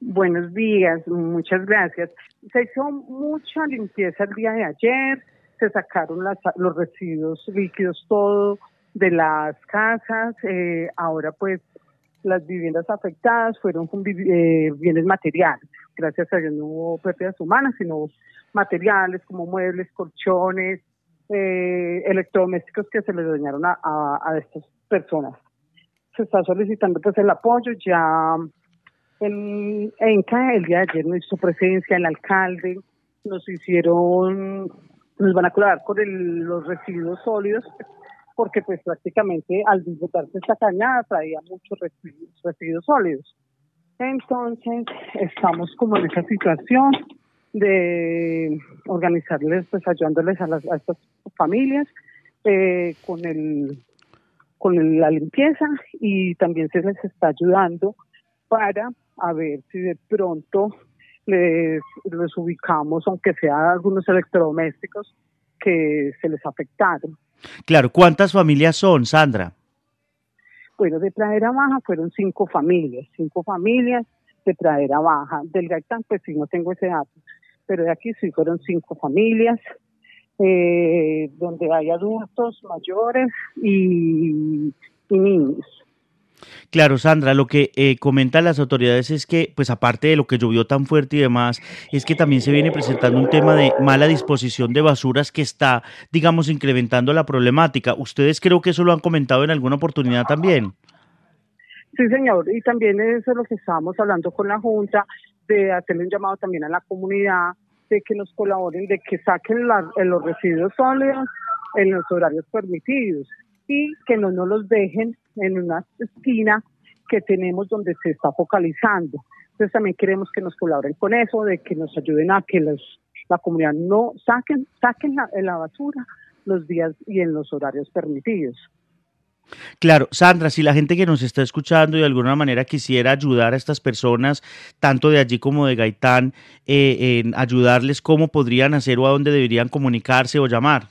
Buenos días, muchas gracias. Se hizo mucha limpieza el día de ayer, se sacaron los residuos líquidos todo de las casas, ahora pues las viviendas afectadas fueron con bienes materiales. Gracias a Dios no hubo pérdidas humanas, sino materiales como muebles, colchones, electrodomésticos que se les dañaron a estas personas. Se está solicitando pues el apoyo, ya en ENCA el día de ayer nos hizo presencia el alcalde, nos van a colaborar con los residuos sólidos, porque pues prácticamente al disfrutarse esta cañada traía muchos residuos sólidos. Entonces estamos como en esa situación de organizarles, pues ayudándoles a estas familias con la limpieza, y también se les está ayudando para a ver si de pronto les ubicamos, aunque sea algunos electrodomésticos que se les afectaron. Claro, ¿cuántas familias son, Sandra? Bueno, de Pradera Baja fueron 5 familias de Pradera Baja. Del Gaitán, pues sí, no tengo ese dato, pero de aquí sí fueron 5 familias, donde hay adultos mayores y niños. Claro, Sandra, lo que comentan las autoridades es que, pues aparte de lo que llovió tan fuerte y demás, es que también se viene presentando un tema de mala disposición de basuras que está, digamos, incrementando la problemática. ¿Ustedes creo que eso lo han comentado en alguna oportunidad también? Sí, señor, y también eso es lo que estábamos hablando con la Junta, de hacerle un llamado también a la comunidad, de que nos colaboren, de que saquen los residuos sólidos en los horarios permitidos y que no nos los dejen en una esquina que tenemos donde se está focalizando. Entonces también queremos que nos colaboren con eso, de que nos ayuden a que la comunidad no saquen la basura los días y en los horarios permitidos. Claro, Sandra, si la gente que nos está escuchando y de alguna manera quisiera ayudar a estas personas, tanto de allí como de Gaitán, en ayudarles, ¿cómo podrían hacer o a dónde deberían comunicarse o llamar?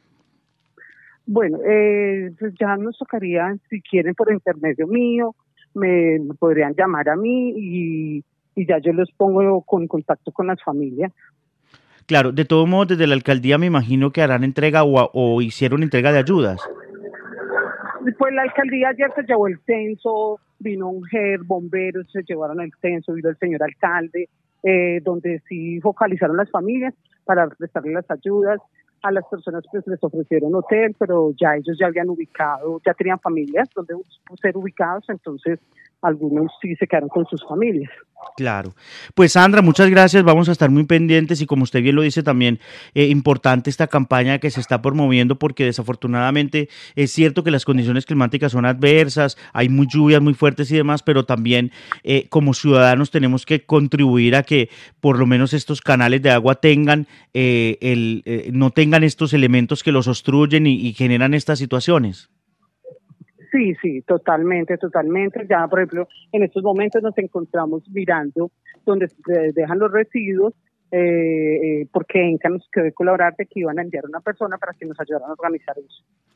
Bueno, pues ya nos tocaría, si quieren por intermedio mío, me podrían llamar a mí y ya yo los pongo con contacto con las familias. Claro, de todos modos, desde la alcaldía me imagino que harán entrega o hicieron entrega de ayudas. Pues la alcaldía ayer se llevó el censo, vino un bomberos se llevaron el censo, vino el señor alcalde, donde sí focalizaron las familias para prestarle las ayudas. A las personas pues les ofrecieron hotel, pero ya ellos ya habían ubicado, ya tenían familias donde ser ubicados, entonces algunos sí se quedaron con sus familias. Claro. Pues Sandra, muchas gracias. Vamos a estar muy pendientes y como usted bien lo dice también, importante esta campaña que se está promoviendo porque desafortunadamente es cierto que las condiciones climáticas son adversas, hay muy lluvias muy fuertes y demás, pero también como ciudadanos tenemos que contribuir a que por lo menos estos canales de agua tengan no tengan estos elementos que los obstruyen y generan estas situaciones. Sí, sí, totalmente, totalmente. Ya, por ejemplo, en estos momentos nos encontramos mirando donde se dejan los residuos, porque ENCA nos quedó de colaborar de que iban a enviar una persona para que nos ayudaran a organizar eso.